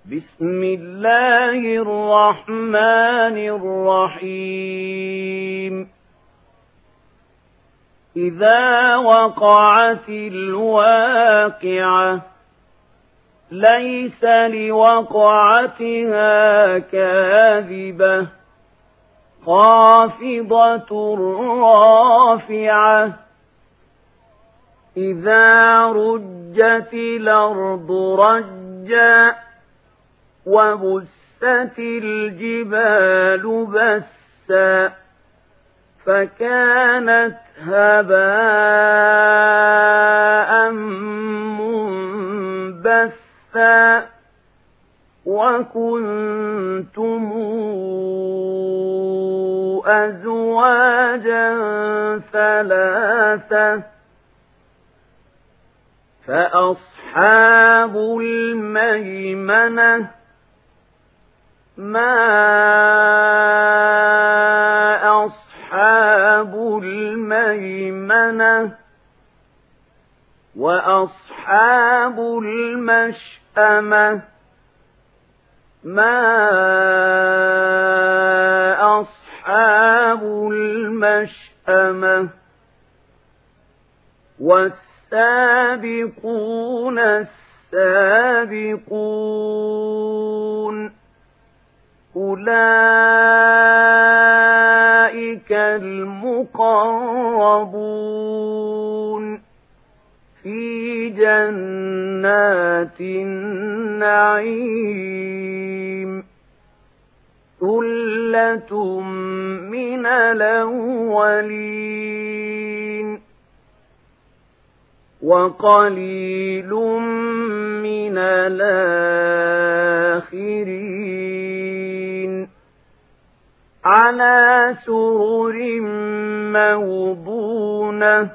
بسم الله الرحمن الرحيم إذا وقعت الواقعة ليس لوقعتها كاذبة خافضة رافعة إذا رجت الأرض رجا وبست الجبال بسا فكانت هباء منبثا وكنتم أزواجا ثلاثة فأصحاب الميمنة ما أصحاب الميمنة وأصحاب المشأمة ما أصحاب المشأمة والسابقون السابقون أولئك المقربون في جنات النعيم ثلة من الأولين وقليل من الآخرين على سرر موضونة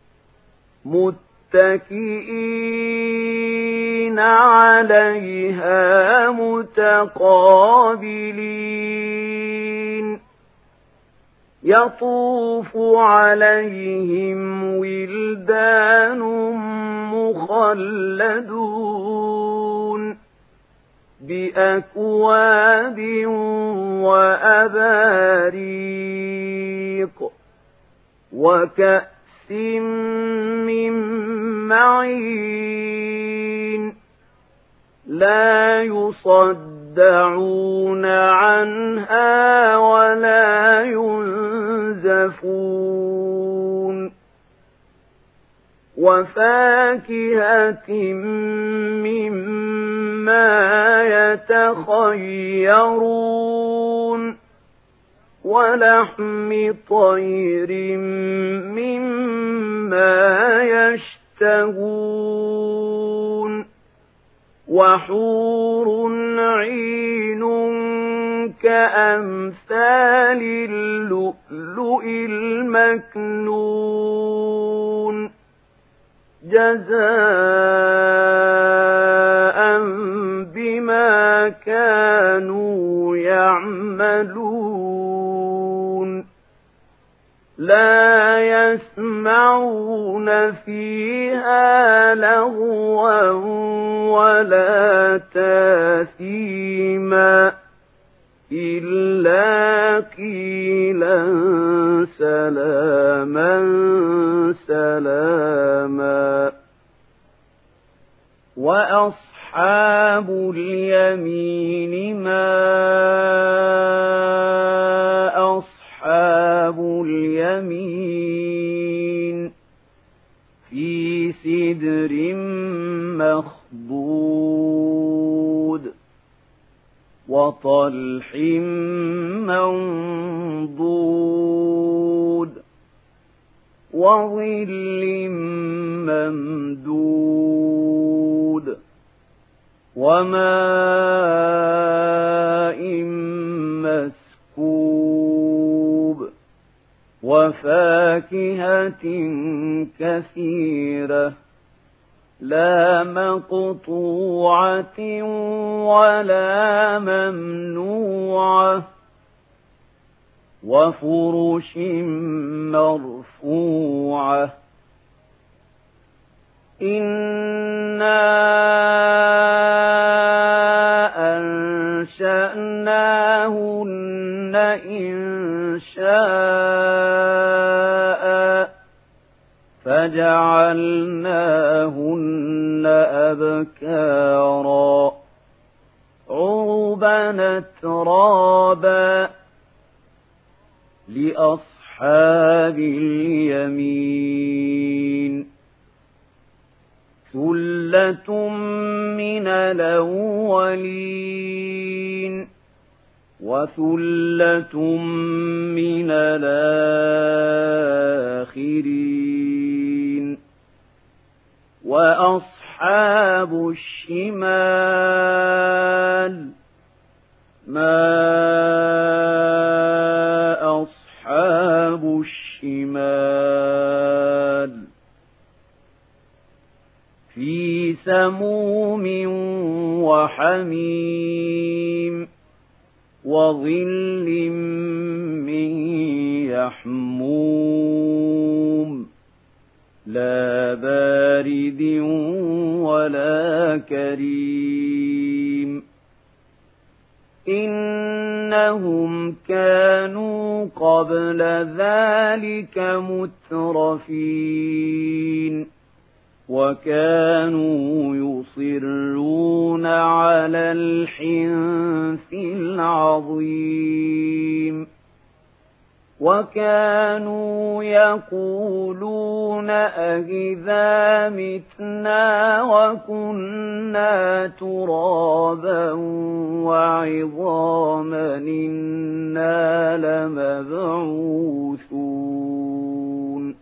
متكئين عليها متقابلين يطوف عليهم ولدان مخلدون بأكواب وأباريق وكأس من معين لا يصدعون عنها ولا ينزفون وفاكهة مما يتخيرون ولحم طير مما يشتهون وحور عين كأمثال اللؤلؤ المكنون جزاء بما كانوا يعملون لا يسمعون فيها لغوا ولا تاثيما إلا قيلا سلاما سلاما وأصحاب اليمين ما أصحاب اليمين في سدر مخضود وطلح منضود وظل ممدود وماء مسكوب وفاكهة كثيرة لا مقطوعة ولا ممنوعة وفرش مرفوعة إنا فجعلناهن أبكارا عربا أترابا لأصحاب اليمين ثلة من الأولين وثلة من الآخرين وأصحاب الشمال ما أصحاب الشمال في سموم وحميم وظل من يحموم لا بارد ولا كريم إنهم كانوا قبل ذلك مترفين وكانوا يصرون على الحنث العظيم وكانوا يقولون أإذا متنا وكنا ترابا وعظاما إنا لمبعوثون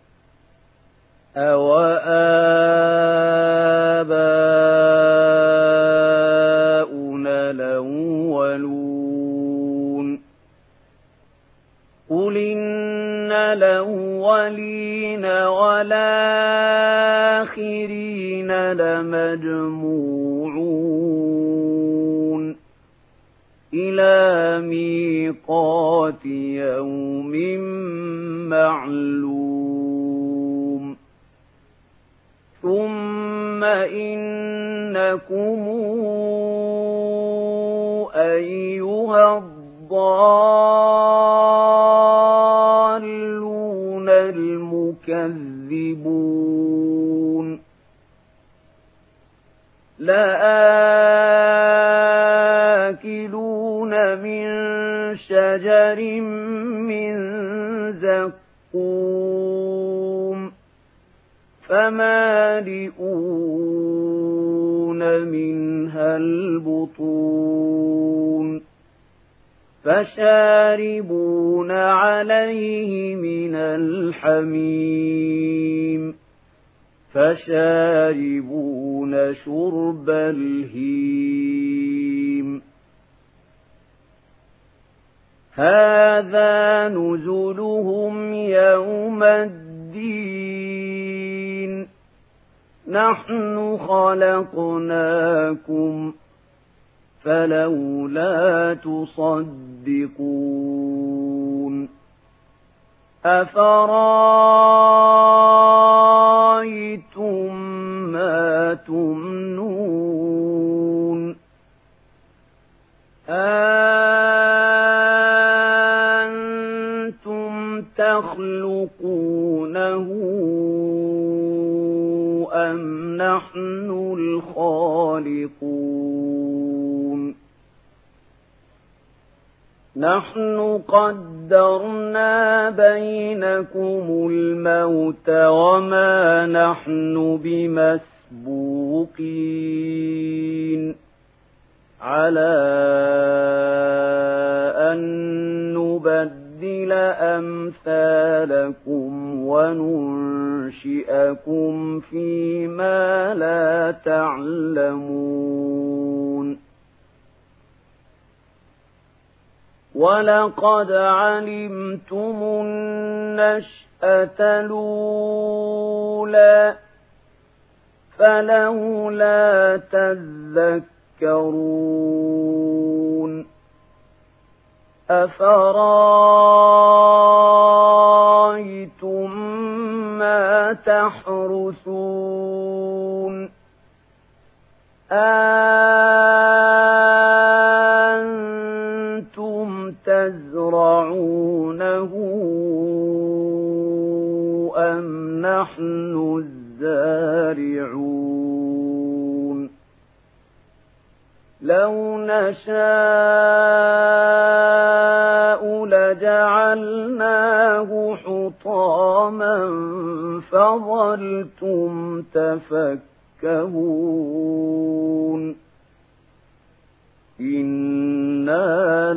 أوآباؤنا الأولون قل إن الأولين والآخرين لمجموعون إلى ميقات يوم معلوم ثم إنكم أيها الضالون المكذبون لآكلون من شجر من زقوم فمالئون منها البطون فشاربون عليه من الحميم فشاربون شرب الهيم هذا نزلهم يوم الدين نحن خلقناكم فلولا تصدقون أفرأيتم ما تمنون أنتم تخلقونه أم نحن الخالقون نحن قدرنا بينكم الموت وما نحن بمسبوقين على أن نبدل أمثالكم وننشئكم فيما لا تعلمون ولقد علمتم النشأة الأولى فلولا تذكرون أفرأيتم ما تحرثون أنتم تزرعونه أم نحن لو نشاء لجعلناه حطاما فظلتم تفكهون إنا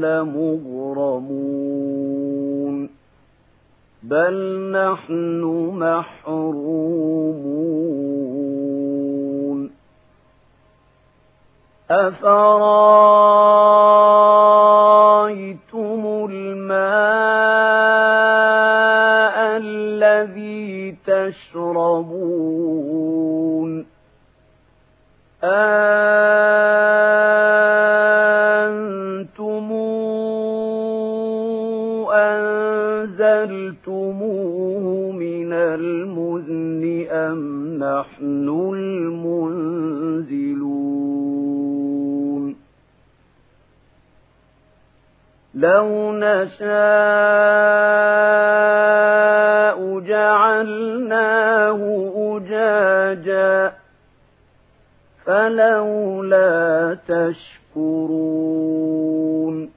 لمغرمون بل نحن محرومون أفرأيتم الماء الذي تشربون أنتم أنزلتموه من المزن أم نحن المنزلون لو نشاء جعلناه أجاجا فلولا تشكرون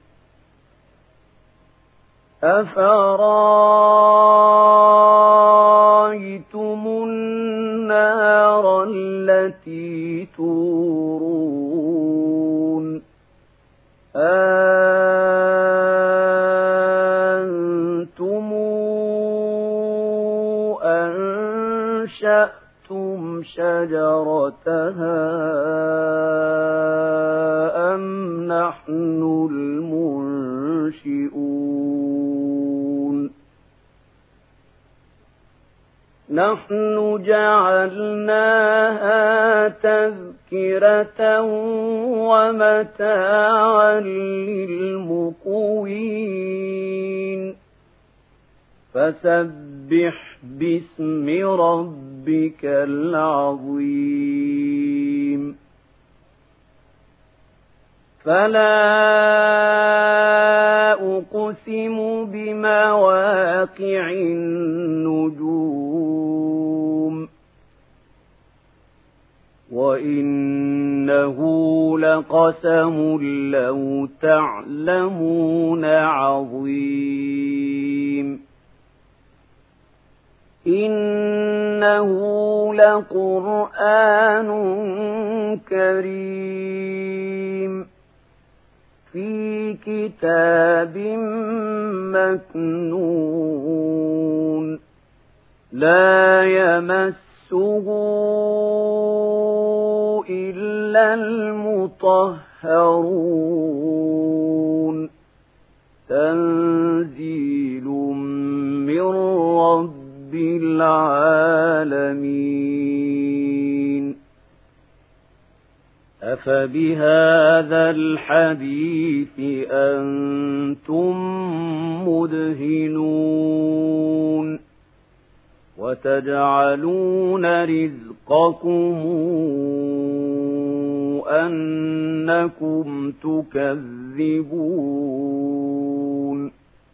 أفرأيتم النار التي تورون أنتم أنشأتم شجرتها أم نحن المنشئون نحن جعلناها تذكرة ومتاعا للمقوين فسبح باسم ربك العظيم فلا أقسم بمواقع النجوم وإنه لقسم لو تعلمون عظيم إنه لقرآن كريم في كتاب مكنون لا يمسه إلا المطهرون تنزيل من رب العالمين أفبهذا الحديث أنتم مدهنون وتجعلون رزقكم أنكم تكذبون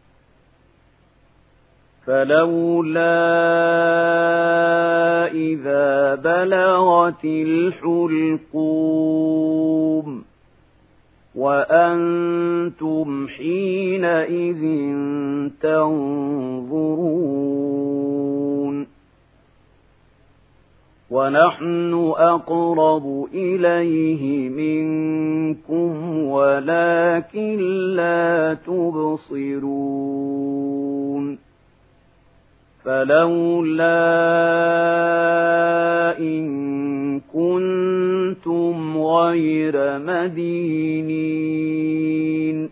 فلولا إذا بلغت الحلقوم وأنتم حينئذ تنظرون ونحن أقرب إليه منكم ولكن لا تبصرون فلولا إن كنتم غير مدينين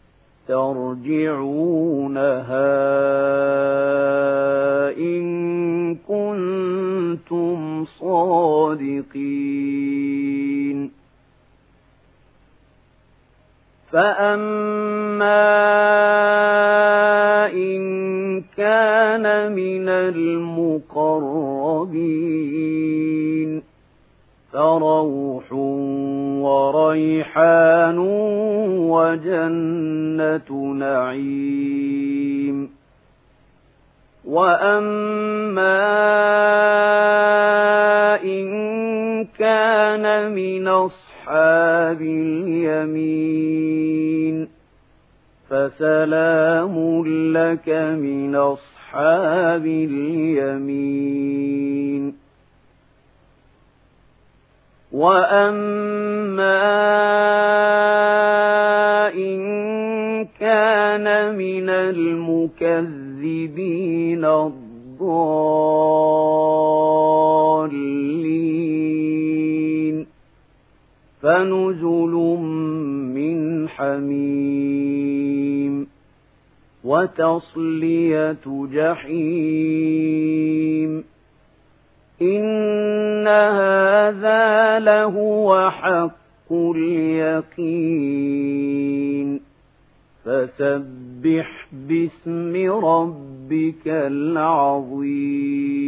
ترجعونها إن كنتم صادقين فأما إن كان من المقربين فروح وريحان وجنة نعيم وأما إن كان من أصحاب أصحاب اليمين فسلام لك من أصحاب اليمين وأما إن كان من المكذبين الضالين فنزل من حميم وتصلية جحيم إن هذا لهو حق اليقين فسبح باسم ربك العظيم